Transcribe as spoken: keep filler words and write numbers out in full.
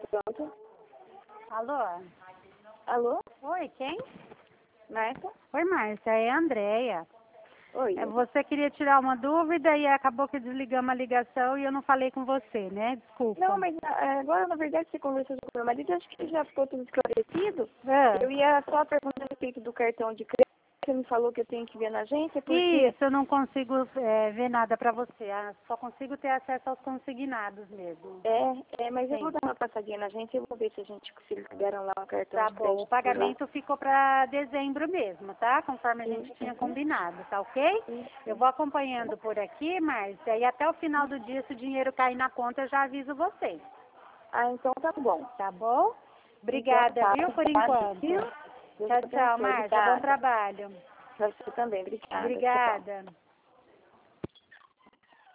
Pronto. Alô? Alô? Oi, quem? Márcia? Oi, Márcia, é a Andréia. Oi. É, Você queria tirar uma dúvida e acabou que desligamos a ligação e eu não falei com você, né? Desculpa. Não, mas ah, agora, na verdade, você conversou com o meu marido, acho que já ficou tudo esclarecido. Ah, Eu ia só perguntar a respeito do cartão de crédito. Você me falou que eu tenho que ver na agência, porque... Isso, eu não consigo é, ver nada pra você. Ah, só consigo ter acesso aos consignados mesmo. É, é, mas eu Sim. vou dar uma passadinha na agência e eu vou ver se a gente se eles deram lá o cartão Tá de bom, crédito. o pagamento ficou para dezembro mesmo, tá? Conforme a Sim, gente tinha uhum. combinado, tá ok? Sim, Eu sim. vou acompanhando por aqui, Márcia, e até o final do dia, se o dinheiro cair na conta, eu já aviso vocês, Ah, então tá bom. tá bom? Então Obrigada, tá, viu, por obrigada, enquanto. viu? Deus Tchau, te tchau, abençoe. Márcia, bom Obrigada. trabalho. Pra você também, obrigada. Tchau. Obrigada.